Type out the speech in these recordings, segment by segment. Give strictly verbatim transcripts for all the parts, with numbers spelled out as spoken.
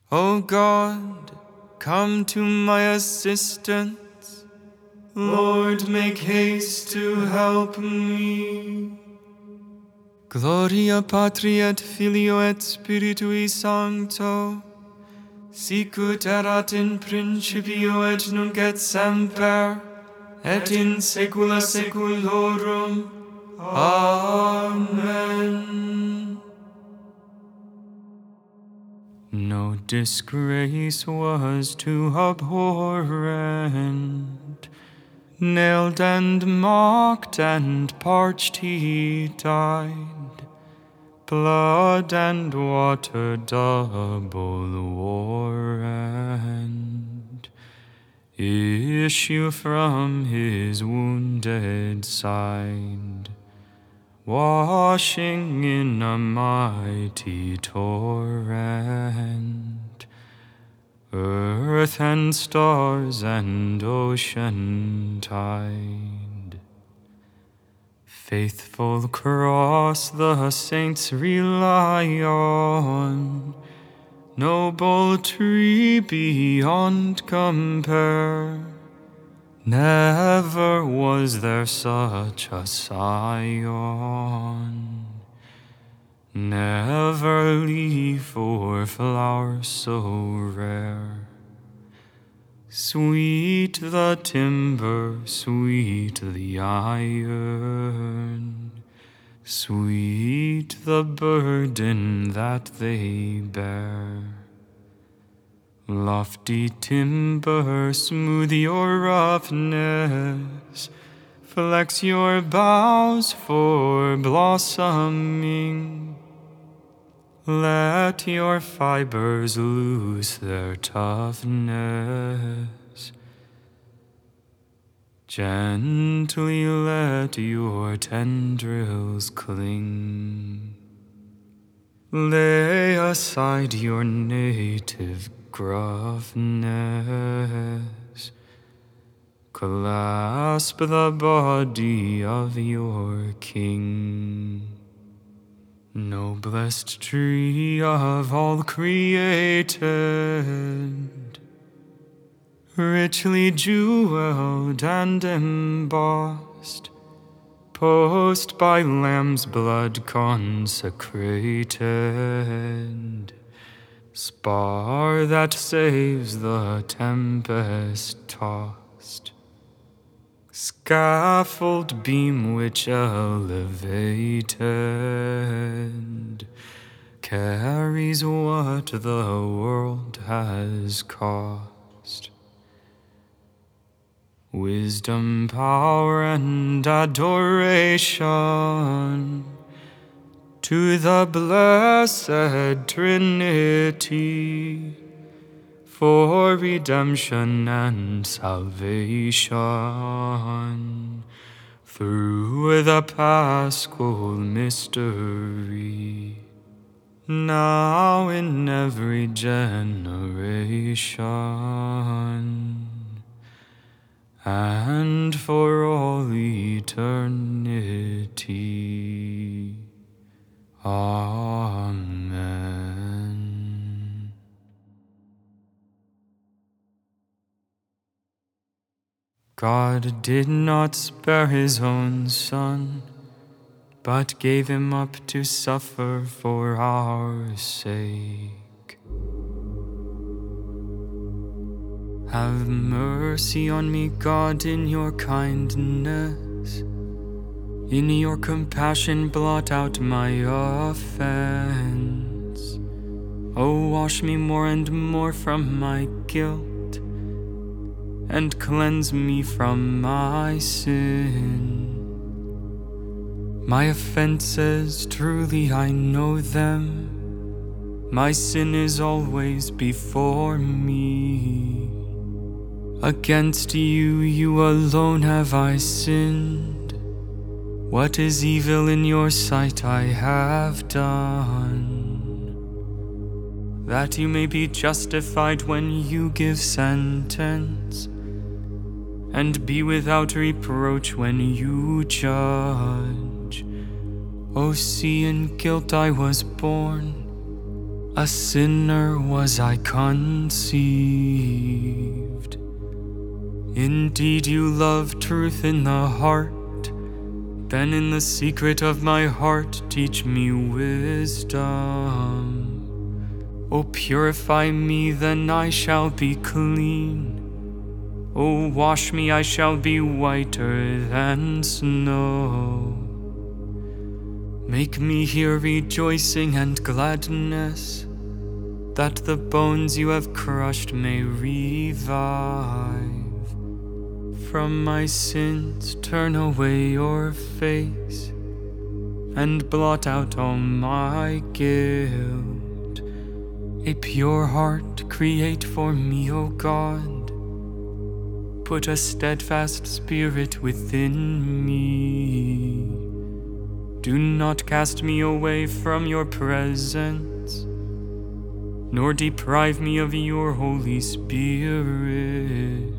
O God, come to my assistance. Lord, make haste to help me. Gloria Patri et Filio et Spiritui Sancto, sicut erat in principio et nunc et semper, et in saecula saeculorum. Amen. No disgrace was too abhorrent. Nailed and mocked and parched he died. Blood and water double warrant issue from his wounded side, washing in a mighty torrent earth and stars and ocean tide. Faithful cross the saints rely on, noble tree beyond compare. Never was there such a scion, never leaf or flower so rare. Sweet the timber, sweet the iron, sweet the burden that they bear. Lofty timber, smooth your roughness, flex your boughs for blossoming. Let your fibers lose their toughness. Gently let your tendrils cling. Lay aside your native gruffness. Clasp the body of your king. Noblest tree of all created, richly jeweled and embossed, post by lamb's blood consecrated, spar that saves the tempest tossed, scaffold beam which elevated carries what the world has cost. Wisdom, power, and adoration to the blessed Trinity, for redemption and salvation through the Paschal mystery, now in every generation, and for all eternity. Amen. God did not spare his own Son, but gave him up to suffer for our sake. Have mercy on me, God, in your kindness. In your compassion blot out my offense. Oh, wash me more and more from my guilt, and cleanse me from my sin. My offenses, truly I know them. My sin is always before me. Against you, you alone have I sinned. What is evil in your sight I have done, that you may be justified when you give sentence, and be without reproach when you judge. O see, in guilt I was born, A sinner was I conceived. Indeed, you love truth in the heart. Then in the secret of my heart, teach me wisdom. O purify me, then I shall be clean. O wash me, I shall be whiter than snow. Make me hear rejoicing and gladness, that the bones you have crushed may revive. From my sins turn away your face, and blot out all my guilt. A pure heart create for me, O God. Put a steadfast spirit within me. Do not cast me away from your presence, nor deprive me of your Holy Spirit.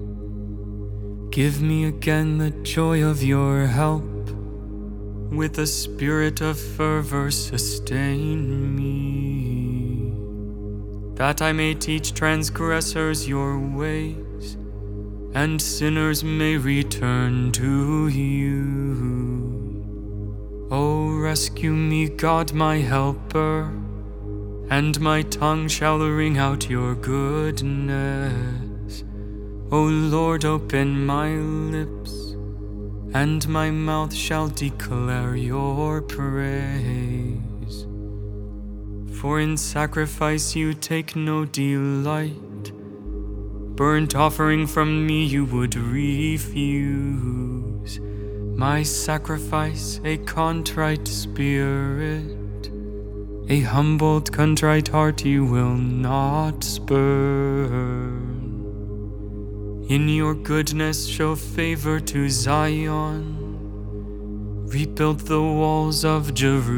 Give me again the joy of your help. With the spirit of fervor sustain me, that I may teach transgressors your ways, and sinners may return to you. O rescue me, God my helper, and my tongue shall ring out your goodness. O Lord, open my lips, and my mouth shall declare your praise. For in sacrifice you take no delight, burnt offering from me you would refuse. My sacrifice, a contrite spirit, a humbled, contrite heart you will not spurn. In your goodness show favor to Zion. Rebuild the walls of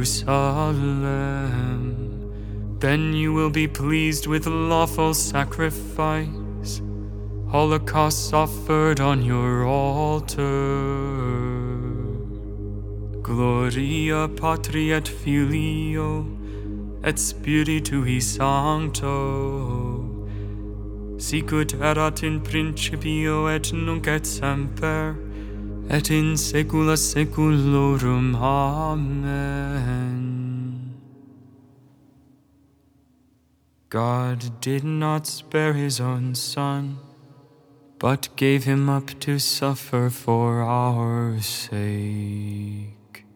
Jerusalem. Then you will be pleased with lawful sacrifice, holocausts offered on your altar. Gloria Patri et Filio et Spiritui Sancto, sicut erat in principio et nunc et semper, et in saecula saeculorum. Amen. God did not spare his own Son, but gave him up to suffer for our sake.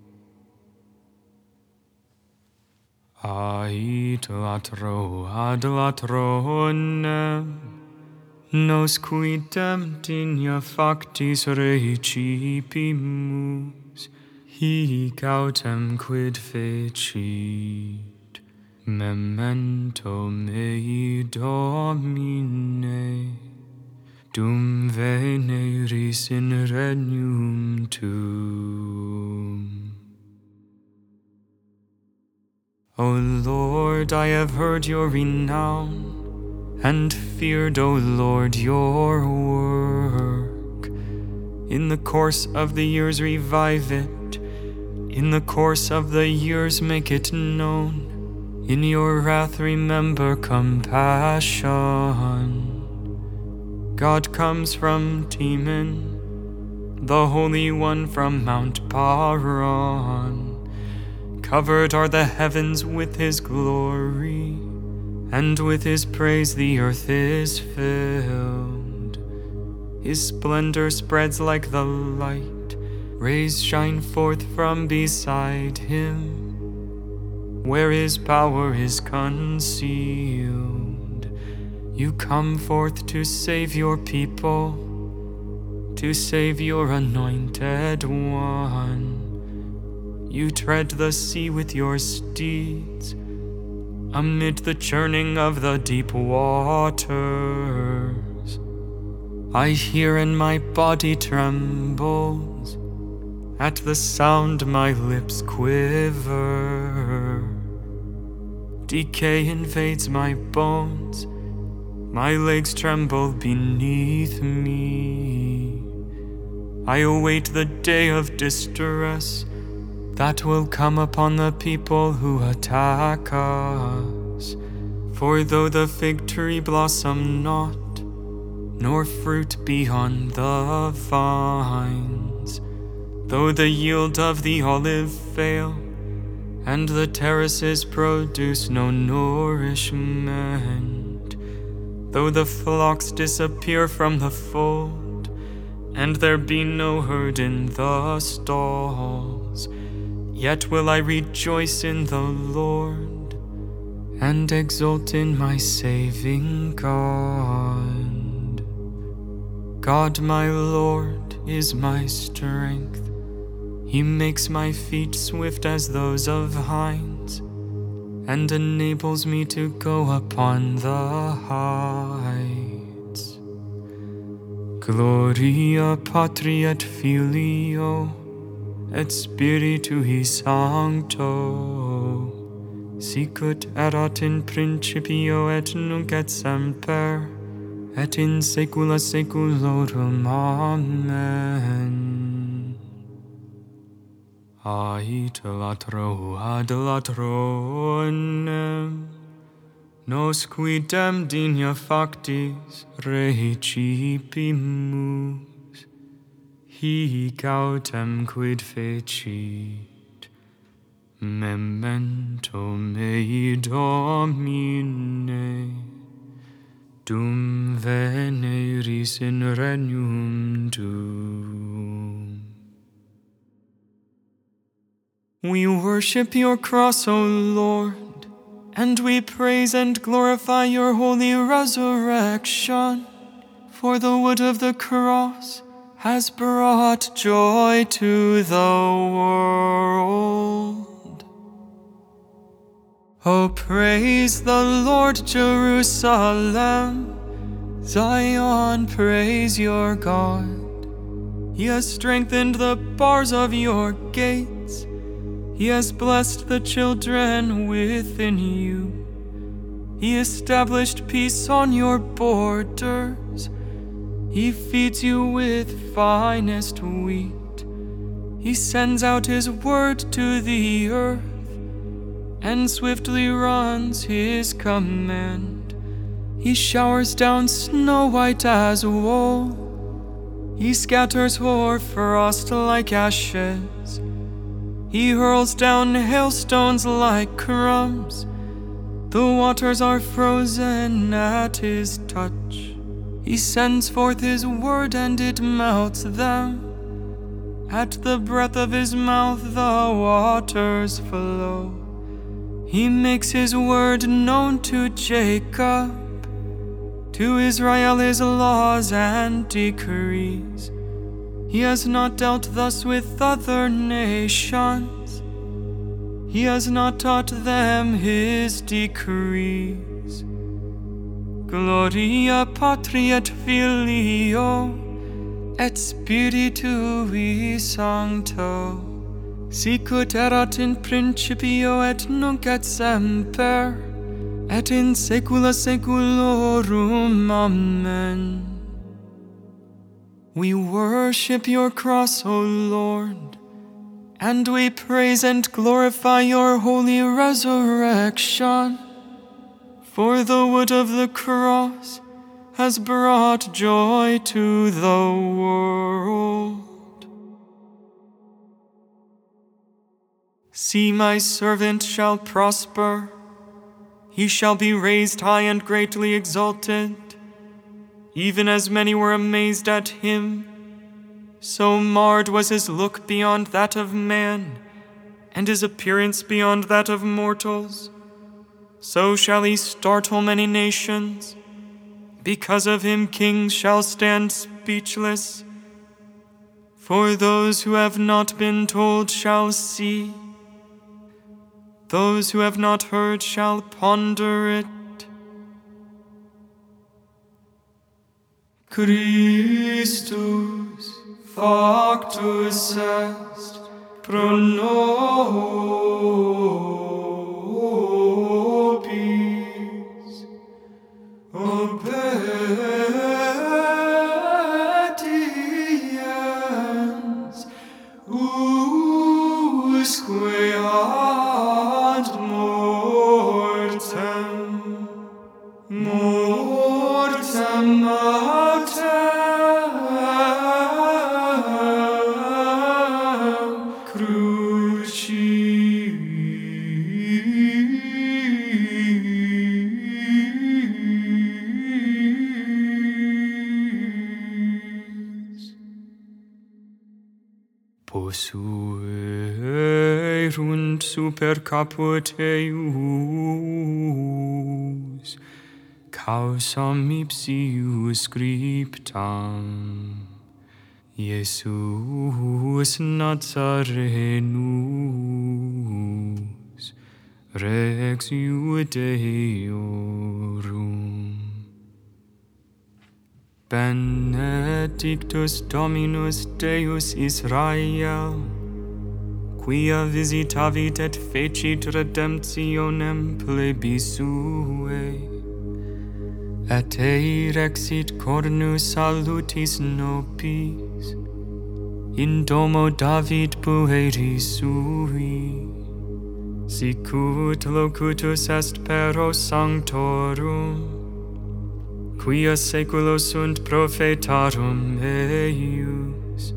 Ait latro ad latronem, nos quidem digna factis recipimus, hic autem quid fecit, memento mei Domine, dum veneris in regnum tuum. O Lord, I have heard your renown, and feared, O Lord, your work. In the course of the years revive it, in the course of the years make it known. In your wrath remember compassion. God comes from Teman, the Holy One from Mount Paran. Covered are the heavens with his glory, and with his praise the earth is filled. His splendor spreads like the light, rays shine forth from beside him. Where his power is concealed, you come forth to save your people, to save your anointed one. You tread the sea with your steeds, amid the churning of the deep waters. I hear and my body trembles, at the sound my lips quiver. Decay invades my bones, my legs tremble beneath me. I await the day of distress that will come upon the people who attack us. For though the fig tree blossom not, nor fruit be on the vines, though the yield of the olive fail, and the terraces produce no nourishment, though the flocks disappear from the fold, and there be no herd in the stalls, yet will I rejoice in the Lord, and exult in my saving God. God my Lord is my strength. He makes my feet swift as those of hinds, and enables me to go upon the heights. Gloria Patri et Filio et Spiritui Sancto, sicut erat in principio et nunc et semper, et in saecula saeculorum. Amen. Ait latro ad latronem, nos quidem digna factis recipimus, hi gautem quid fecit, memento mei Domine, dum veneris in regnum tuum. We worship your cross, O Lord, and we praise and glorify your holy resurrection, for the wood of the cross has brought joy to the world. Oh, praise the Lord, Jerusalem. Zion, praise your God. He has strengthened the bars of your gates. He has blessed the children within you. He established peace on your borders. He feeds you with finest wheat. He sends out his word to the earth, and swiftly runs his command. He showers down snow white as wool. He scatters hoar frost like ashes. He hurls down hailstones like crumbs. The waters are frozen at his touch. He sends forth his word and it melts them. At the breath of his mouth the waters flow. He makes his word known to Jacob, to Israel his laws and decrees. He has not dealt thus with other nations. He has not taught them his decrees. Gloria Patri et Filio et Spiritui Sancto, sicut erat in principio et nunc et semper, et in saecula saeculorum. Amen. We worship your cross, O Lord, and we praise and glorify your holy resurrection, for the wood of the cross has brought joy to the world. See, my servant shall prosper. He shall be raised high and greatly exalted. Even as many were amazed at him, so marred was his look beyond that of man, and his appearance beyond that of mortals. So shall he startle many nations. Because of him kings shall stand speechless. For those who have not been told shall see. Those who have not heard shall ponder it. Christus factus est pro nobis, obediens usque ad mortem. Forza Mater Crucis. Posuerunt super caput eius causam ipsius scriptam Iesus Nazarenus Rex Judeorum. Benedictus Dominus Deus Israel, quia visitavit et fecit redemptionem plebis suae, et erexit cornus salutis nobis, in domo David pueris sui, sicut locutus est pero sanctorum, quia saeculos sunt prophetarum eius,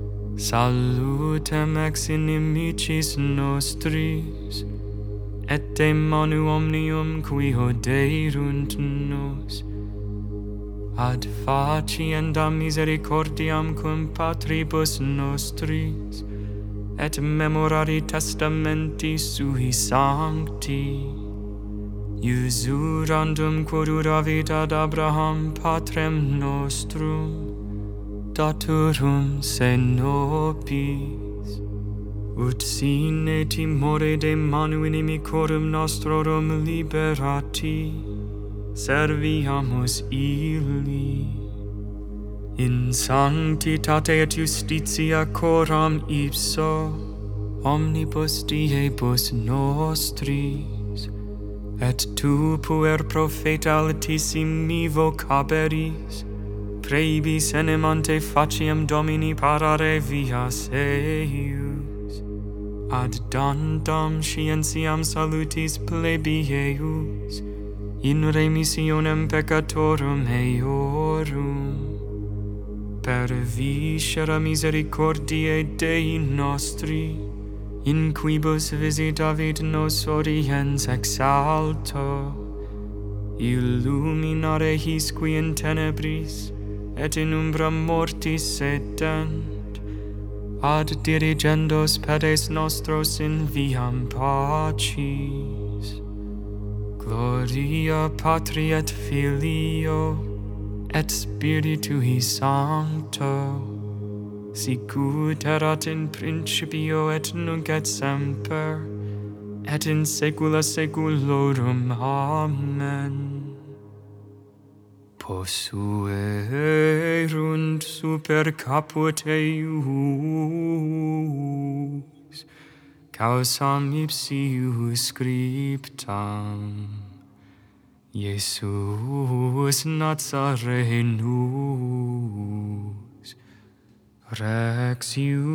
salutem ex inimicis nostris, et demonu omnium qui hodeirunt nos, ad faciendam misericordiam cum patribus nostris, et memorari testamenti sui sancti, usurandum quod uravit ad Abraham patrem nostrum, daturum se nobis, ut sine timore de manu inimicorum nostrorum liberati, serviamus illi, in sanctitate et justitia coram ipso, omnibus diebus nostris, et tu puer propheta altissimi vocaberis, praebis enim ante faciem Domini parare vias eius, ad dandam scientiam salutis plebieus, in remissionem peccatorum eorum, per viscera misericordiae Dei nostri, in quibus visitavit nos oriens ex alto, illuminare his qui in tenebris et in umbra mortis sedent, ad dirigendos pedes nostros in viam pacis. Gloria Patri et Filio et Spiritui Sancto, sicut erat in principio et nunc et semper, et in saecula saeculorum. Amen. Posuerunt super caput eius, causam ipsius scriptam, Iesus Nazarenus, Rex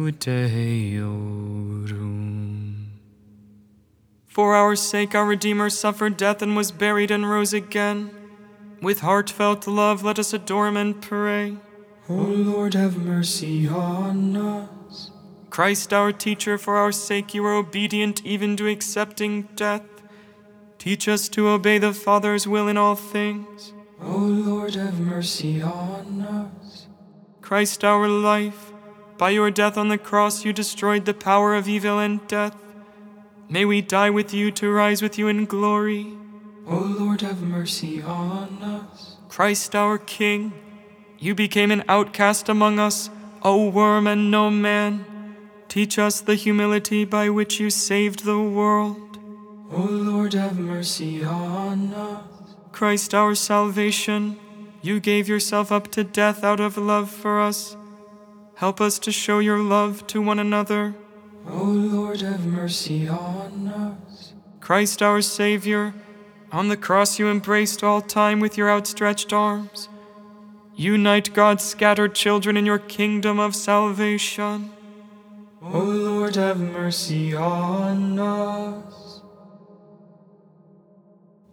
Judeorum. For our sake our Redeemer suffered death and was buried and rose again. With heartfelt love let us adore him and pray. O Lord, have mercy on us. Christ our teacher, for our sake you are obedient even to accepting death. Teach us to obey the Father's will in all things. O Lord, have mercy on us. Christ our life, by your death on the cross you destroyed the power of evil and death. May we die with you to rise with you in glory. O Lord, have mercy on us. Christ our King, you became an outcast among us, a worm and no man. Teach us the humility by which you saved the world. O Lord, have mercy on us. Christ our salvation, you gave yourself up to death out of love for us. Help us to show your love to one another. O Lord, have mercy on us. Christ our Savior, on the cross you embraced all time with your outstretched arms. Unite God's scattered children in your kingdom of salvation. O Lord, have mercy on us.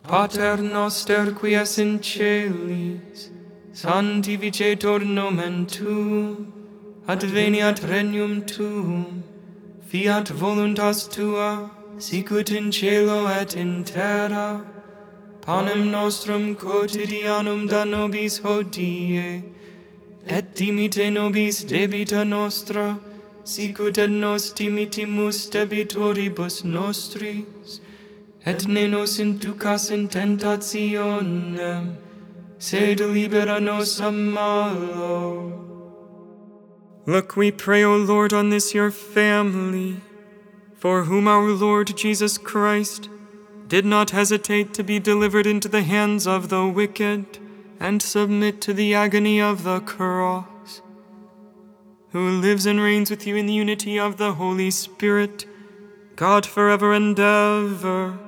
Pater noster qui es in celis, sanctificetur nomen tuum, adveniat regnum tuum, fiat voluntas tua, sicut in cielo et in terra. Panem nostrum quotidianum da nobis hodie, et dimite nobis debita nostra, sicut et nos dimitimus debitoribus nostris, et ne nos inducas in tentationem, sed libera nos a malo. Look, we pray, O Lord, on this your family, for whom our Lord Jesus Christ did not hesitate to be delivered into the hands of the wicked and submit to the agony of the cross, who lives and reigns with you in the unity of the Holy Spirit, God forever and ever.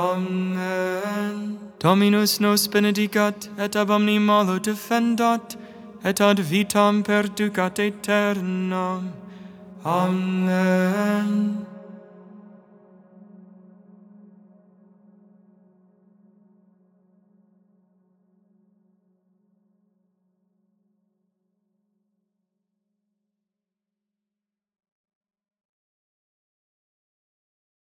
Amen. Dominus nos benedicat, et ab omni malo defendat, et ad vitam perducat aeternam. Amen.